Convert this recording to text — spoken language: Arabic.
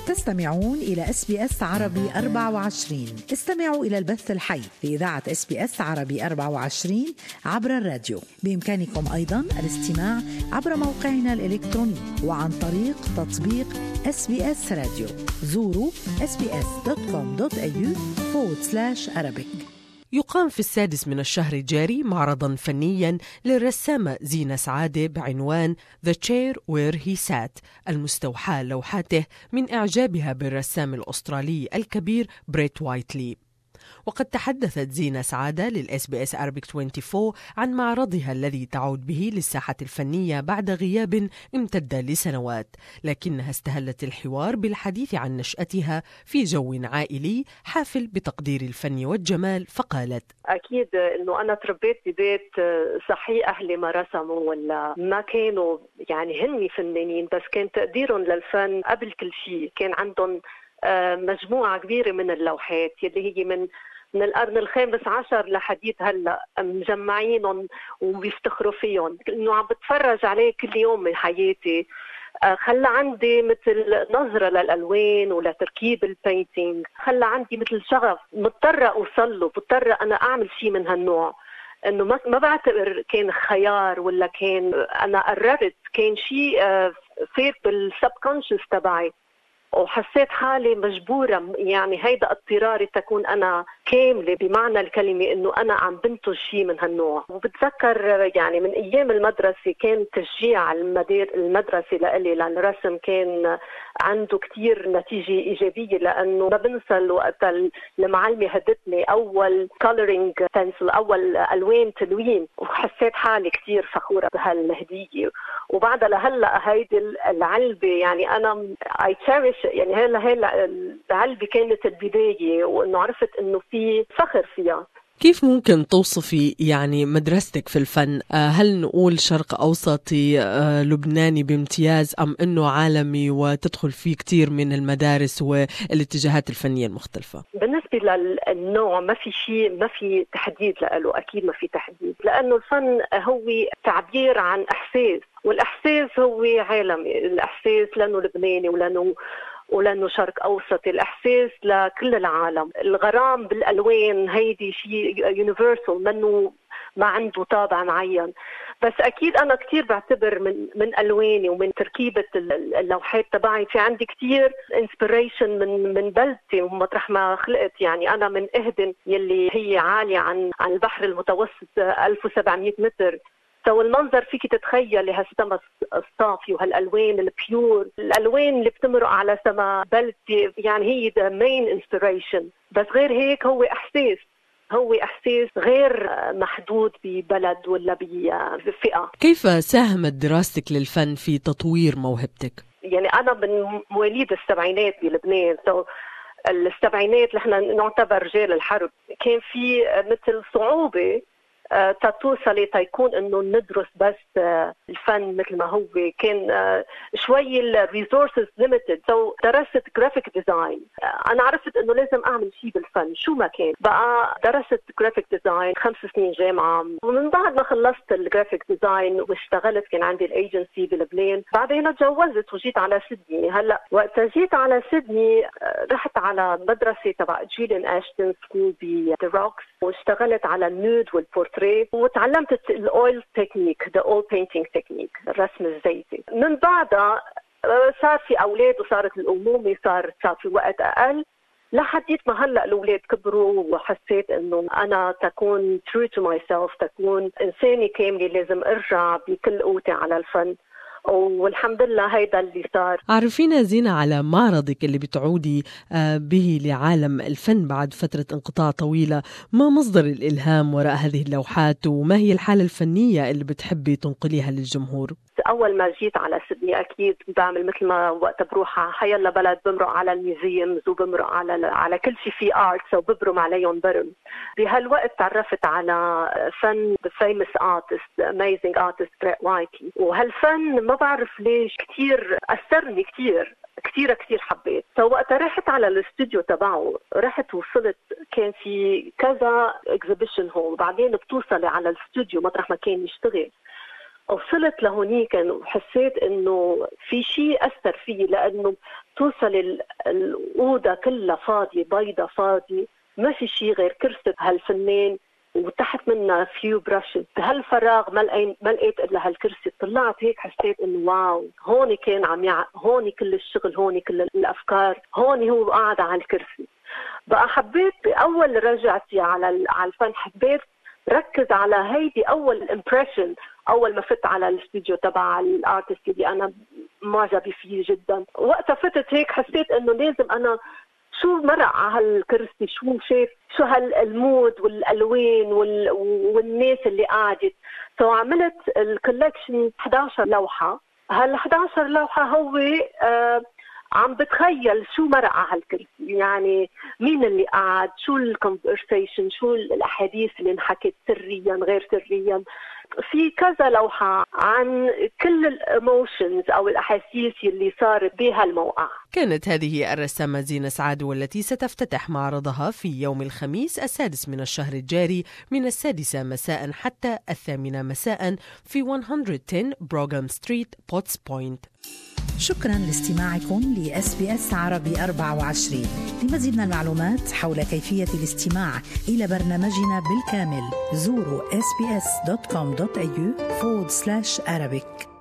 تستمعون إلى SBS عربي 24. استمعوا إلى البث الحي في إذاعة SBS عربي 24 عبر الراديو. بإمكانكم أيضاً الاستماع عبر موقعنا الإلكتروني وعن طريق تطبيق SBS راديو. زوروا sbs.com.au/Arabic. يقام في 6 من الشهر الجاري معرضاً فنياً للرسامة زينة سعادة بعنوان The Chair Where He Sat، المستوحاة لوحاته من إعجابها بالرسام الأسترالي الكبير بريت وايتلي. وقد تحدثت زينة سعادة للSBS Arabic 24 عن معرضها الذي تعود به للساحة الفنية بعد غياب امتد لسنوات، لكنها استهلت الحوار بالحديث عن نشأتها في جو عائلي حافل بتقدير الفن والجمال، فقالت: أكيد إنه أنا تربيت ببيت صحيح أهلي ما رسموا ولا ما كانوا يعني هني فنانين، بس كان تقديرهم للفن قبل كل شيء. كان عندهم مجموعة كبيرة من اللوحات يلي هي من القرن الخامس عشر لحديث هلأ، مجمعينهم وبيفتخروا فيهم. إنه عم بتفرج عليه كل يوم من حياتي خلى عندي مثل نظرة للألوان ولتركيب البينتينج، خلى عندي مثل شغف مضطرة أوصل له، مضطرة أنا أعمل شيء من هالنوع. إنه ما بعتبر كان خيار ولا كان أنا قررت، كان شيء فات بالسبكونشس تبعي، وحسيت حالي مجبورة، يعني هيدا اضطراري تكون أنا كاملة بمعنى الكلمة، إنه أنا عم بنتج شيء من هالنوع. وبتذكر يعني من أيام المدرسة كان تشجيع المدرسة لإلي للرسم كان عنده كتير نتيجة إيجابية، لأنه ما بنسى الوقت المعلمة هدتني أول coloring pencil، أول ألوان تلوين، وحسيت حالي كتير فخورة بهالهدية. وبعدها لهلأ هيدي العلبة يعني أنا I cherish، يعني هلا العلبة كانت البداية، وإنه عرفت إنه في فخر فيها. كيف ممكن توصفي يعني مدرستك في الفن؟ هل نقول شرق أوسطي لبناني بامتياز، أم أنه عالمي وتدخل فيه كتير من المدارس والاتجاهات الفنية المختلفة؟ بالنسبة للنوع ما في شيء، ما في تحديد له، أكيد ما في تحديد، لأنه الفن هو تعبير عن إحساس، والإحساس هو عالمي. الإحساس لأنه لبناني ولأنه شرق أوسطي، الإحساس لكل العالم. الغرام بالألوان هيدي شيء يونيفرسال، منه ما عنده طابع معين. بس أكيد أنا كتير بعتبر من ألواني ومن تركيبة اللوحات تبعي في عندي كتير inspiration من بلدتي ومطرح ما خلقت. يعني أنا من إهدن يلي هي عالية عن البحر المتوسط 1700 متر، والمنظر فيك تتخيلي هالسما الصافي وهالألوان البيور، الألوان اللي بتمرق على سما بلدي، يعني هي the main inspiration. بس غير هيك هو إحساس غير محدود ببلد ولا بفئة. كيف ساهمت دراستك للفن في تطوير موهبتك؟ يعني أنا من مواليد السبعينات بلبنان، السبعينات نحن نعتبر رجال الحرب، كان في مثل صعوبة توصلي تيكون انه ندرس بس الفن مثل ما هو. كان شوي الريسورسز ليميتد، درست جرافيك ديزاين. انا عرفت انه لازم اعمل شيء بالفن شو ما كان، بقى درست جرافيك ديزاين 5 سنين جامعه. ومن بعد ما خلصت الجرافيك ديزاين واشتغلت، كان عندي الايجنسي بلبنان، بعدين تجوزت وجيت على سيدني. هلا وقت جيت على سيدني رحت على مدرسه تبع جيلين اشتون سكول ب روكس، واشتغلت على النود والبورتريه، وتعلمت الاويل تكنيك، ذا اول بينتينج تكنيك، الرسم الزيتي. من بعدها صار في اولاد وصارت الامومه، صار في وقت اقل، لحديت ما هلا الاولاد كبروا، وحسيت انه انا تكون true to myself، تكون انسانه كامله، لازم ارجع بكل قوتي على الفن. والحمد لله هيدا اللي صار. عرفينا زينة على معرضك اللي بتعودي به لعالم الفن بعد فترة انقطاع طويلة. ما مصدر الإلهام وراء هذه اللوحات، وما هي الحالة الفنية اللي بتحبي تنقليها للجمهور؟ أول ما جيت على سيدني أكيد بعمل مثل ما وقت بروح على حيلا بلد، بمرق على الميوزيومز وبمرق على كل شيء فيه آرتس وببرم عليهم برم. بهالوقت تعرفت على فن famous artist amazing artist بريت وايتلي، وهالفن ما بعرف ليش كتير أثرني، كتير حبيت. وقتها رحت على الاستوديو تبعه، رحت وصلت كان في كذا exhibition hall، بعدين بتوصلي على الاستوديو مطرح ما كان يشتغل، وصلت لهونيك وحسيت إنه في شيء أثر فيه، لأنه توصل الأوضة كلها فاضية، بيضة فاضية، ما في شيء غير كرسي هالفنان وتحت منها فيو براشز. بهالفراغ ما لقيت إلا هالكرسي. طلعت هيك حسيت إنه واو، هون كان هون كل الشغل، هون كل الأفكار، هون هو قاعد على الكرسي. بقى حبيت بأول رجعتي على الفن، حبيت ركز على هيدي أول امبريشن. أول ما فت على الاستوديو تبع الارتست اللي أنا معجبة فيه جدا، وقتها فتت هيك حسيت إنه لازم أنا شو مرق على هالكرسي، شو شايف، شو هالمود والألوان والناس اللي قاعدت. عملت الكولكشن 11 لوحة. هال11 لوحة هو عم بتخيل شو مرق على هالكرسي، يعني مين اللي قاعد، شو الكونفرسيشن، شو الأحاديث اللي انحكت سريا غير سريا. في كذا لوحة عن كل الإيموشنز أو الأحاسيس اللي صارت بها الموقع. كانت هذه الرسامة زينة سعادة والتي ستفتتح معرضها في يوم الخميس 6 من الشهر الجاري من 6 مساء حتى 8 مساء في 110 بروغام ستريت بوتس بوينت. شكرا لاستماعكم لSBS عربي 24. لمزيد من المعلومات حول كيفية الاستماع إلى برنامجنا بالكامل زوروا sbs.com.au/Arabic.